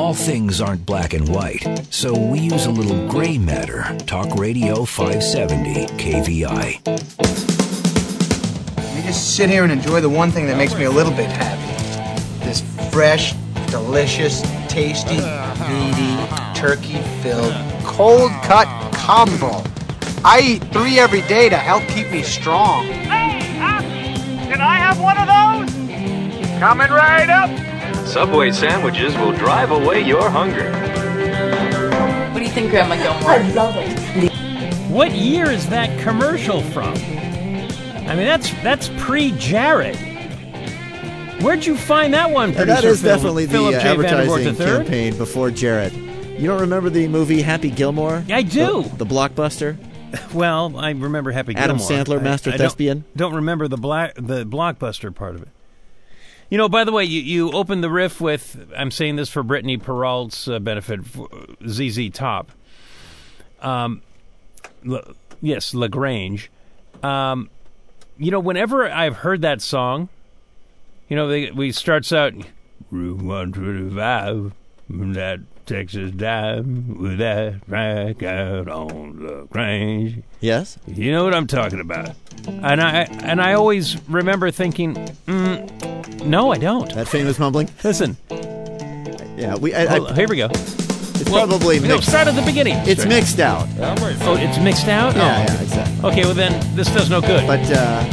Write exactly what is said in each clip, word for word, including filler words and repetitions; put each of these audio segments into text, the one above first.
All things aren't black and white, so we use a little gray matter. Talk Radio five seventy K V I. Let me just sit here and enjoy the one thing that makes me a little bit happy. This fresh, delicious, tasty, meaty, turkey-filled, cold-cut combo. I eat three every day to help keep me strong. Hey, Hockey, can I have one of those? Coming right up. Subway sandwiches will drive away your hunger. What do you think, Grandma Gilmore? I love it. What year is that commercial from? I mean, that's that's pre-Jared. Where'd you find that one, producer? And that is Phil, definitely the Philip uh, J. advertising Vandervoort the campaign before Jared. You don't remember the movie Happy Gilmore? I do. The, the blockbuster? Well, I remember Happy Adam Gilmore. Sandler, Master I, I Thespian? Don't, don't remember the black the blockbuster part of it. You know, by the way, you, you opened the riff with, I'm saying this for Brittany Peralt's uh, benefit, Z Z Top. Um, Le, yes, LaGrange. Um, you know, whenever I've heard that song, you know, they, we starts out, Route one twenty-five, that Texas dime with that rack out on LaGrange. Yes. You know what I'm talking about. And I and I always remember thinking, mm, no, I don't. That famous mumbling? Listen. Yeah, we. I, well, I, here we go. It's well, probably mixed. No, start at the beginning. It's mixed out. Oh, it's mixed out? Yeah, oh. yeah, exactly. Okay, well then, this does no good. But, uh...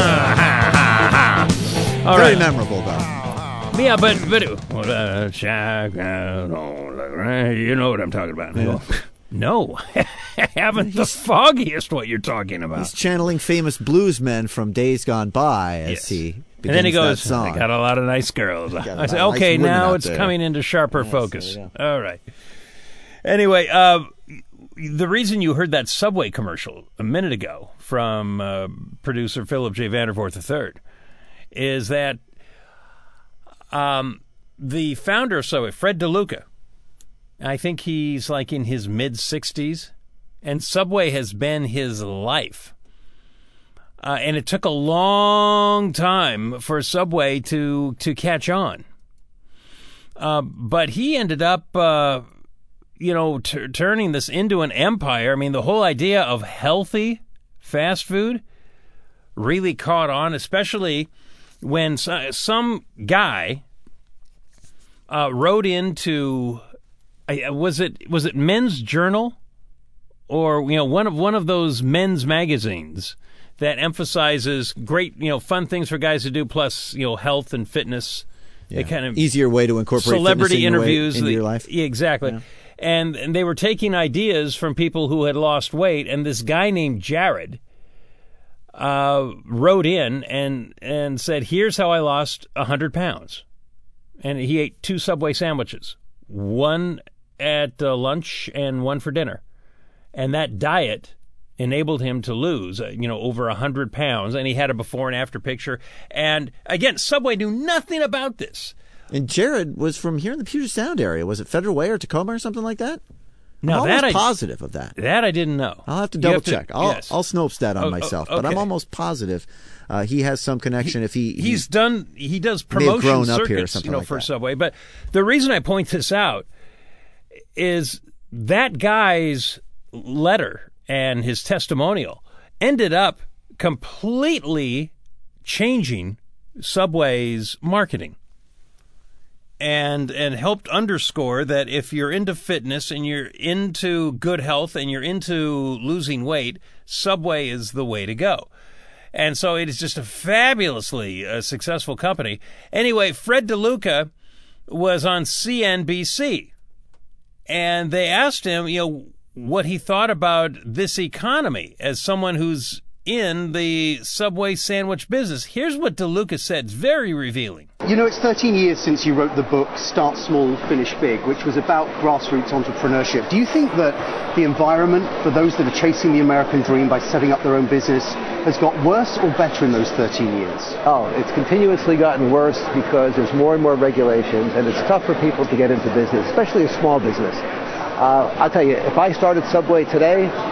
All very right. memorable, though. Yeah, but... but well, uh, check out on the, you know what I'm talking about. Yeah. No. I haven't the foggiest what you're talking about. He's channeling famous bluesmen from days gone by as yes. he begins And then he goes, that song. I got a lot of nice girls. I said, nice okay, now it's there. coming into sharper yes, focus. All right. Anyway, uh, the reason you heard that Subway commercial a minute ago from uh, producer Philip J. Vandervoort the third is that um, the founder of Subway, Fred DeLuca, I think he's like in his mid-sixties, and Subway has been his life. Uh, and it took a long time for Subway to, to catch on. Uh, but he ended up, uh, you know, t- turning this into an empire. I mean, the whole idea of healthy fast food really caught on, especially when so- some guy uh, wrote into... Uh, was it was it Men's Journal, or you know one of one of those men's magazines that emphasizes great you know fun things for guys to do, plus you know health and fitness, yeah. the kind of easier way to incorporate celebrity in interviews your way, into the, your life. Yeah, exactly, yeah. And and they were taking ideas from people who had lost weight, and this guy named Jared uh, wrote in and and said, "Here's how I lost a hundred pounds," and he ate two Subway sandwiches, one at uh, lunch and one for dinner. And that diet enabled him to lose, uh, you know, over one hundred pounds. And he had a before and after picture. And again, Subway knew nothing about this. And Jared was from here in the Puget Sound area. Was it Federal Way or Tacoma or something like that? Now, I'm that almost I, positive of that. That I didn't know. I'll have to double have to, check. I'll, yes. I'll Snopes that on oh, myself. okay. But I'm almost positive uh, he has some connection. He, if he, he he's done, he does promotion grown circuits, up here or something you know, like for that. Subway. But the reason I point this out is that guy's letter and his testimonial ended up completely changing Subway's marketing and and helped underscore that if you're into fitness and you're into good health and you're into losing weight, Subway is the way to go. And so it is just a fabulously uh, successful company. Anyway, Fred DeLuca was on C N B C. And they asked him, you know, what he thought about this economy as someone who's in the Subway sandwich business. Here's what DeLuca said. It's very revealing. You know, it's thirteen years since you wrote the book Start Small, Finish Big, which was about grassroots entrepreneurship. Do you think that the environment for those that are chasing the American dream by setting up their own business has got worse or better in those thirteen years? Oh, it's continuously gotten worse because there's more and more regulations, and it's tough for people to get into business, especially a small business. Uh, I'll tell you, if I started Subway today,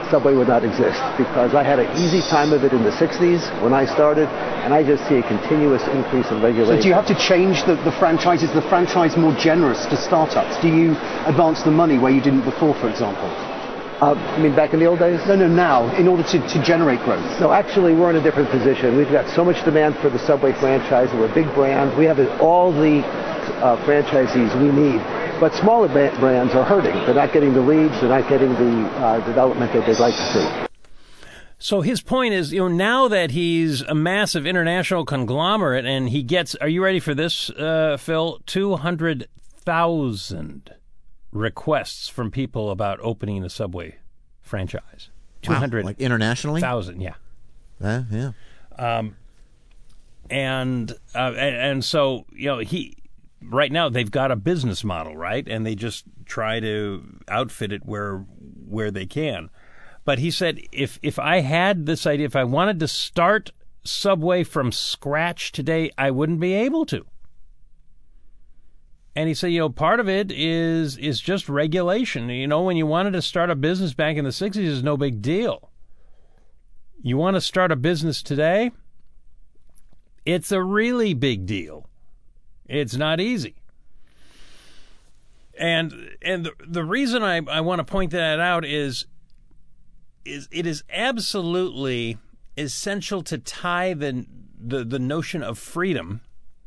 Subway would not exist, because I had an easy time of it in the sixties when I started, and I just see a continuous increase in regulation. So do you have to change the, the franchise? Is the franchise more generous to startups? Do you advance the money where you didn't before, for example? Uh, I mean, back in the old days? No, no, now, in order to, to generate growth. No, actually, we're in a different position. We've got so much demand for the Subway franchise. We're a big brand. We have all the uh, franchisees we need. But smaller brands are hurting. They're not getting the leads. They're not getting the uh, development that they'd like to see. So his point is, you know, now that he's a massive international conglomerate and he gets, are you ready for this, uh, Phil? two hundred thousand requests from people about opening a Subway franchise. two hundred wow, like internationally? Thousand, yeah. Uh, yeah. Um, and, uh, and and so, you know, he right now they've got a business model, right? And they just try to outfit it where where they can. But he said, if if I had this idea, if I wanted to start Subway from scratch today, I wouldn't be able to. And he said, you know, part of it is is just regulation. You know, when you wanted to start a business back in the sixties, it's no big deal. You want to start a business today? It's a really big deal. It's not easy. And and the, the reason I, I want to point that out is, is it is absolutely essential to tie the, the, the notion of freedom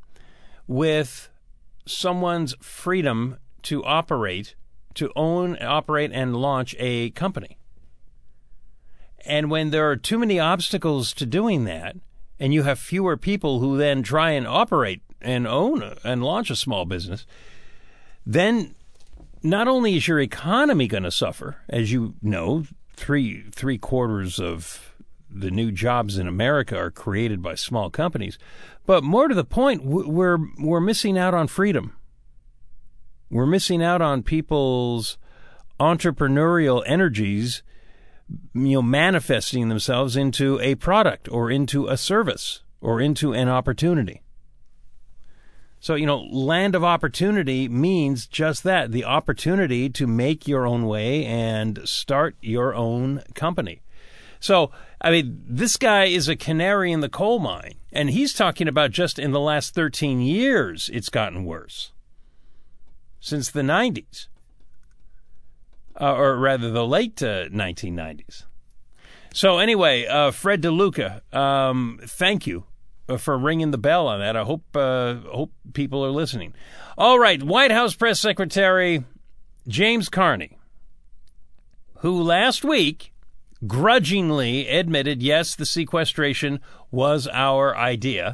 with someone's freedom to operate, to own, operate, and launch a company. And when there are too many obstacles to doing that, and you have fewer people who then try and operate and own and launch a small business, then not only is your economy going to suffer, as you know, three three quarters of the new jobs in America are created by small companies, but more to the point, we're we're missing out on freedom. We're missing out on people's entrepreneurial energies, you know, manifesting themselves into a product or into a service or into an opportunity. So, you know, land of opportunity means just that, the opportunity to make your own way and start your own company. So, I mean, this guy is a canary in the coal mine, and he's talking about just in the last thirteen years it's gotten worse. Since the nineties. Uh, or rather, the late uh, nineteen nineties. So anyway, uh, Fred DeLuca, um, thank you for ringing the bell on that. I hope uh, hope people are listening. All right, White House Press Secretary James Carney, who last week grudgingly admitted, yes, the sequestration was our idea,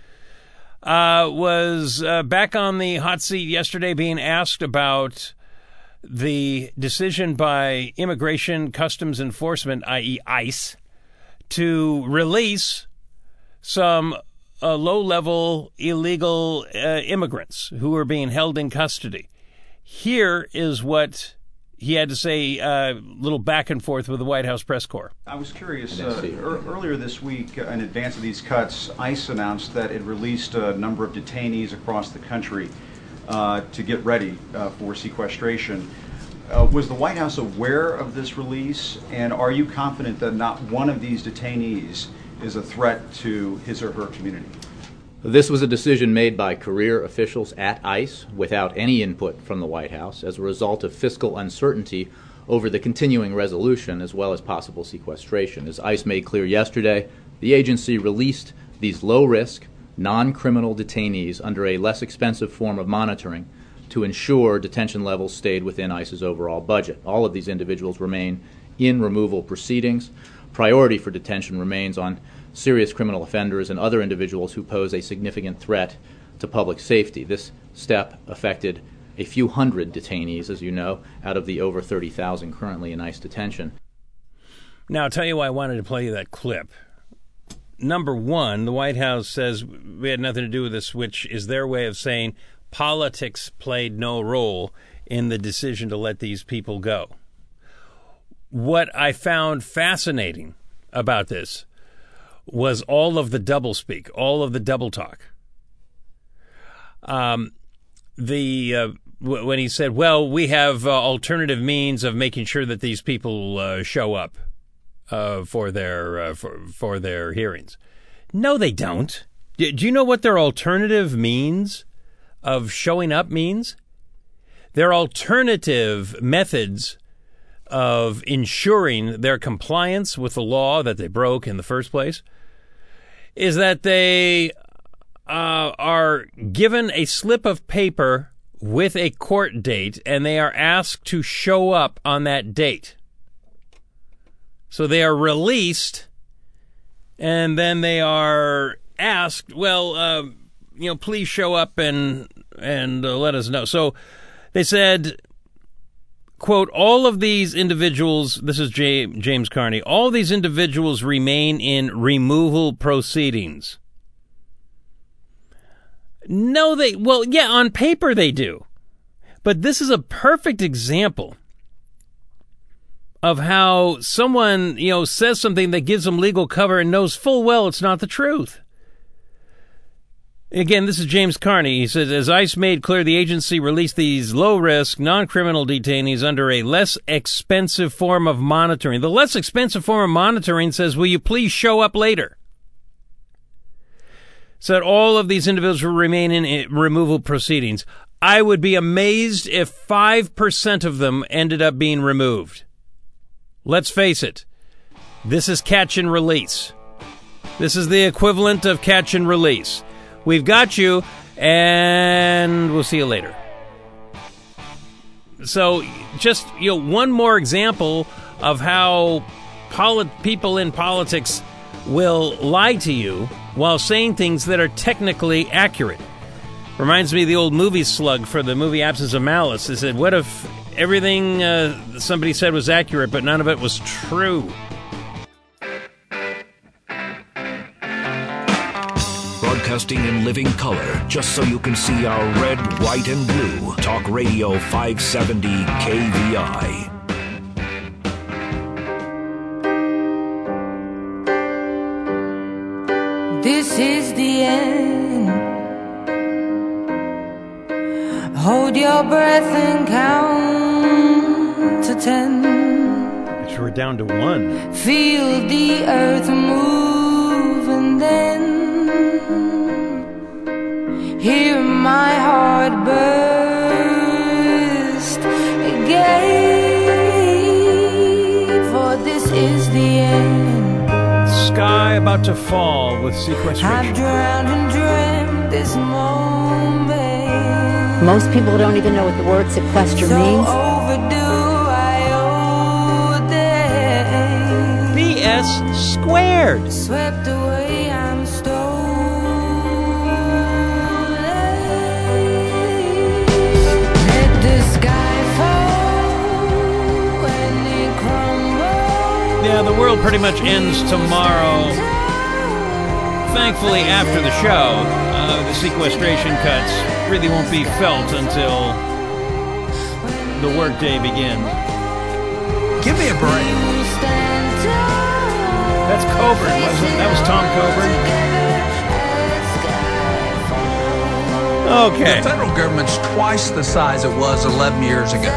uh, was uh, back on the hot seat yesterday being asked about the decision by Immigration Customs Enforcement, that is. ICE, to release some uh, low-level illegal uh, immigrants who were being held in custody. Here is what he had to say, a uh, little back and forth with the White House press corps. I was curious, uh, er, earlier this week, uh, in advance of these cuts, ICE announced that it released a number of detainees across the country uh, to get ready uh, for sequestration. Uh, was the White House aware of this release, and are you confident that not one of these detainees is a threat to his or her community? This was a decision made by career officials at ICE without any input from the White House as a result of fiscal uncertainty over the continuing resolution as well as possible sequestration. As ICE made clear yesterday, the agency released these low-risk, non-criminal detainees under a less expensive form of monitoring to ensure detention levels stayed within ICE's overall budget. All of these individuals remain in removal proceedings. Priority for detention remains on serious criminal offenders and other individuals who pose a significant threat to public safety. This step affected a few hundred detainees, as you know, out of the over thirty thousand currently in ICE detention. Now, I'll tell you why I wanted to play you that clip. Number one, the White House says we had nothing to do with this, which is their way of saying politics played no role in the decision to let these people go. What I found fascinating about this was all of the doublespeak, all of the double talk. Um, the uh, w- when he said, well, we have uh, alternative means of making sure that these people uh, show up. uh, for their uh, for for their hearings. No, they don't. Do you know what their alternative means of showing up means? Their alternative methods of ensuring their compliance with the law that they broke in the first place is that they uh, are given a slip of paper with a court date, and they are asked to show up on that date. So they are released, and then they are asked, well, uh, you know, please show up and and uh, let us know. So they said, quote, all of these individuals, this is J- James Carney, all these individuals remain in removal proceedings. No, they, well, yeah, on paper they do. But this is a perfect example of how someone, you know, says something that gives them legal cover and knows full well it's not the truth. Again, this is James Carney. He says, as ICE made clear, the agency released these low-risk, non-criminal detainees under a less expensive form of monitoring. The less expensive form of monitoring says, will you please show up later? Said all of these individuals will remain in removal proceedings. I would be amazed if five percent of them ended up being removed. Let's face it. This is catch and release. This is the equivalent of catch and release. We've got you, and we'll see you later. So, just, you know, one more example of how poli- people in politics will lie to you while saying things that are technically accurate. Reminds me of the old movie slug for the movie Absence of Malice. They said, what if everything uh, somebody said was accurate, but none of it was true? Broadcasting in living color, just so you can see our red, white, and blue. Talk Radio five seventy K V I. This is the end. Hold your breath and count to ten. Actually, we're down to one. Feel the earth move and then hear my heart burst again. For this is the end. Sky about to fall with sequestration. I've drowned and dreamt this moment. Most people don't even know what the word sequester so means. Overdue, I owe them. B S squared. Swept away, I'm stolen. Let the sky fall and it crumbles. Yeah, the world pretty much ends tomorrow. Thankfully, after the show, uh, the sequestration cuts really won't be felt until the workday begins. Give me a break. That's Coburn, wasn't it? That was Tom Coburn. Okay. The federal government's twice the size it was eleven years ago.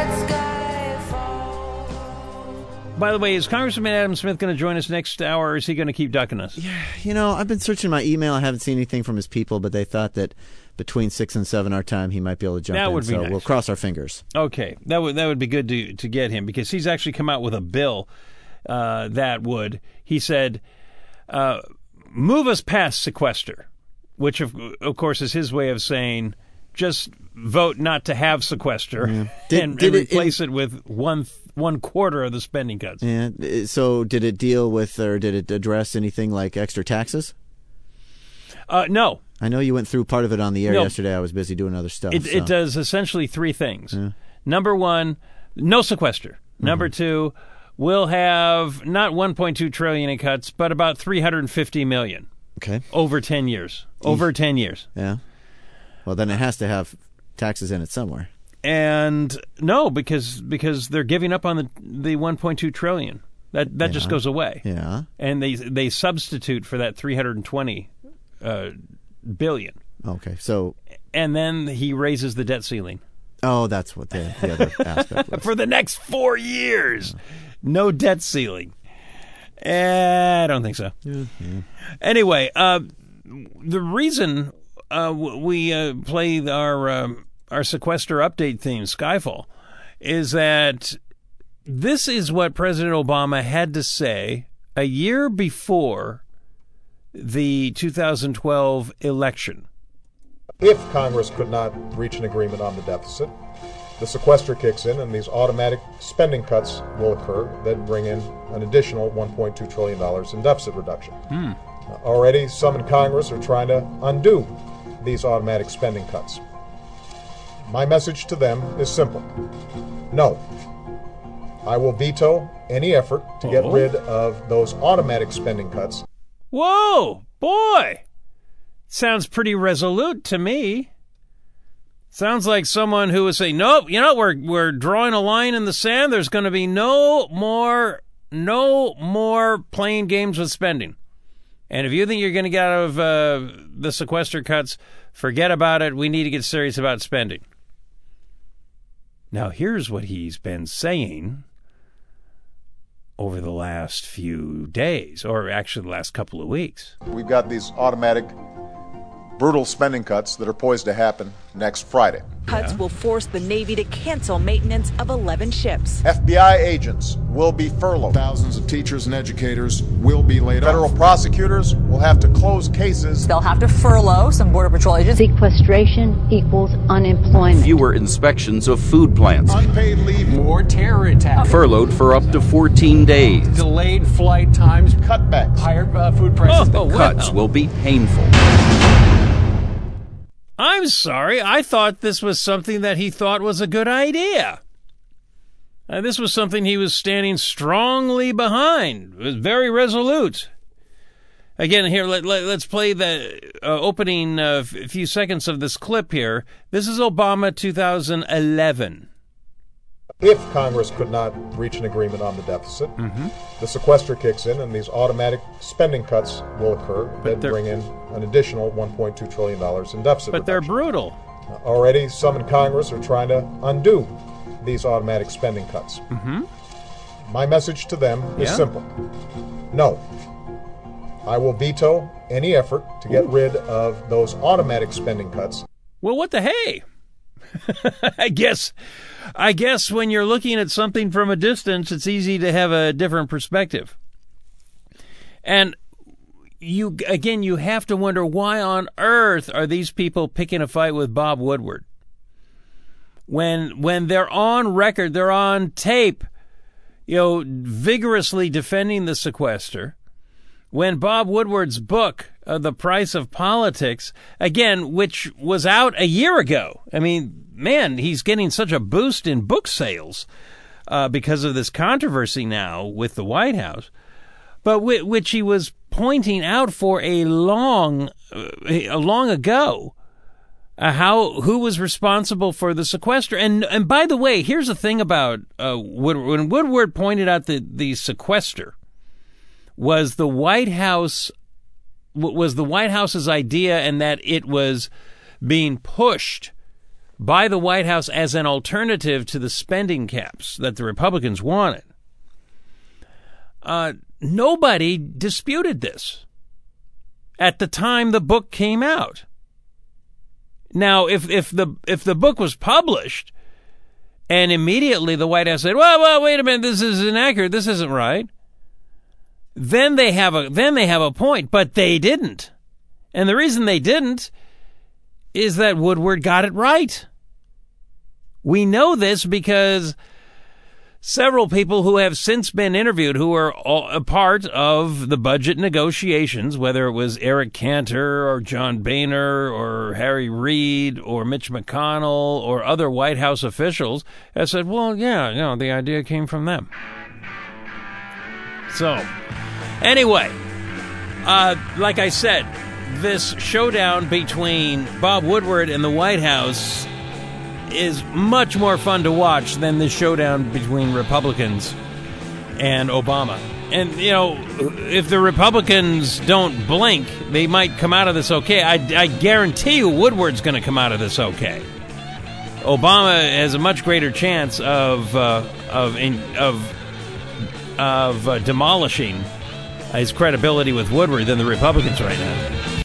By the way, is Congressman Adam Smith going to join us next hour, or is he going to keep ducking us? Yeah, you know, I've been searching my email. I haven't seen anything from his people, but they thought that between six and seven our time, he might be able to jump that in. Would be so nice. We'll cross our fingers. Okay, that would that would be good to to get him, because he's actually come out with a bill uh, that would, he said, uh, move us past sequester, which of, of course is his way of saying just vote not to have sequester yeah. did, and, did and it, replace it, it with one one quarter of the spending cuts. Yeah. So did it deal with, or did it address anything like extra taxes? Uh, no. I know you went through part of it on the air no. yesterday. I was busy doing other stuff. It, so. it does essentially three things. Yeah. Number one, no sequester. Mm-hmm. Number two, we'll have not one point two trillion dollars in cuts, but about three hundred fifty million dollars. Okay. Over ten years. Over ten years. Yeah. Well, then it has to have taxes in it somewhere. And no, because because they're giving up on the the one point two trillion dollars. That that yeah. just goes away. Yeah. And they they substitute for that three hundred twenty uh, billion. Okay. So and then he raises the debt ceiling. Oh, that's what the, the other aspect was. For the next four years. Yeah. No debt ceiling. Eh, I don't think so. Yeah, yeah. Anyway, uh, the reason uh, we uh, play our um, our sequester update theme, Skyfall, is that this is what President Obama had to say a year before the two thousand twelve election. If Congress could not reach an agreement on the deficit, the sequester kicks in and these automatic spending cuts will occur that bring in an additional one point two trillion dollars in deficit reduction. Hmm. Uh, already, some in Congress are trying to undo these automatic spending cuts. My message to them is simple. No. I will veto any effort to get Oh. rid of those automatic spending cuts. Whoa, boy! Sounds pretty resolute to me. Sounds like someone who would say, nope, you know, we're we're drawing a line in the sand. There's going to be no more, no more playing games with spending. And if you think you're going to get out of uh, the sequester cuts, forget about it. We need to get serious about spending. Now, here's what he's been saying over the last few days, or actually the last couple of weeks. We've got these automatic, brutal spending cuts that are poised to happen next Friday. Cuts will force the Navy to cancel maintenance of eleven ships. F B I agents will be furloughed. Thousands of teachers and educators will be laid off. Federal prosecutors will have to close cases. They'll have to furlough some Border Patrol agents. Sequestration equals unemployment. Fewer inspections of food plants. Unpaid leave. More terror attacks. Furloughed for up to fourteen days. Delayed flight times. Cutbacks. Higher uh, food prices. Oh, well. Cuts will be painful. I'm sorry. I thought this was something that he thought was a good idea. Uh, this was something he was standing strongly behind. It was very resolute. Again, here, let, let, let's play the uh, opening uh, f- few seconds of this clip here. This is Obama two thousand eleven. If Congress could not reach an agreement on the deficit, mm-hmm. the sequester kicks in and these automatic spending cuts will occur that bring in an additional one point two trillion dollars in deficit But reduction. they're brutal. Uh, already, some in Congress are trying to undo these automatic spending cuts. Mm-hmm. My message to them is Yeah. simple. No. I will veto any effort to get Ooh. rid of those automatic spending cuts. Well, what the hey? I guess I guess when you're looking at something from a distance, it's easy to have a different perspective. And you again, you have to wonder, why on earth are these people picking a fight with Bob Woodward? When when they're on record, they're on tape, you know, vigorously defending the sequester. When Bob Woodward's book, uh, The Price of Politics, again, which was out a year ago. I mean, man, he's getting such a boost in book sales uh, because of this controversy now with the White House, but w- which he was pointing out for a long, uh, a long ago, uh, how who was responsible for the sequester. And and by the way, here's the thing about uh, Woodward. When Woodward pointed out the the sequester was the White House was the White House's idea, and that it was being pushed by the White House as an alternative to the spending caps that the Republicans wanted. Uh, nobody disputed this at the time the book came out. Now, if if the if the book was published and immediately the White House said, "Well, well, wait a minute, this is inaccurate, this isn't right," then they have a then they have a point, but they didn't. And the reason they didn't is that Woodward got it right. We know this because several people who have since been interviewed, who are all a part of the budget negotiations, whether it was Eric Cantor or John Boehner or Harry Reid or Mitch McConnell or other White House officials, have said, well, yeah, you know, the idea came from them. So, anyway, uh, like I said, this showdown between Bob Woodward and the White House is much more fun to watch than the showdown between Republicans and Obama. And, you know, if the Republicans don't blink, they might come out of this okay. I, I guarantee you Woodward's going to come out of this okay. Obama has a much greater chance of uh, of in, of of uh, demolishing his credibility with Woodward than the Republicans right now.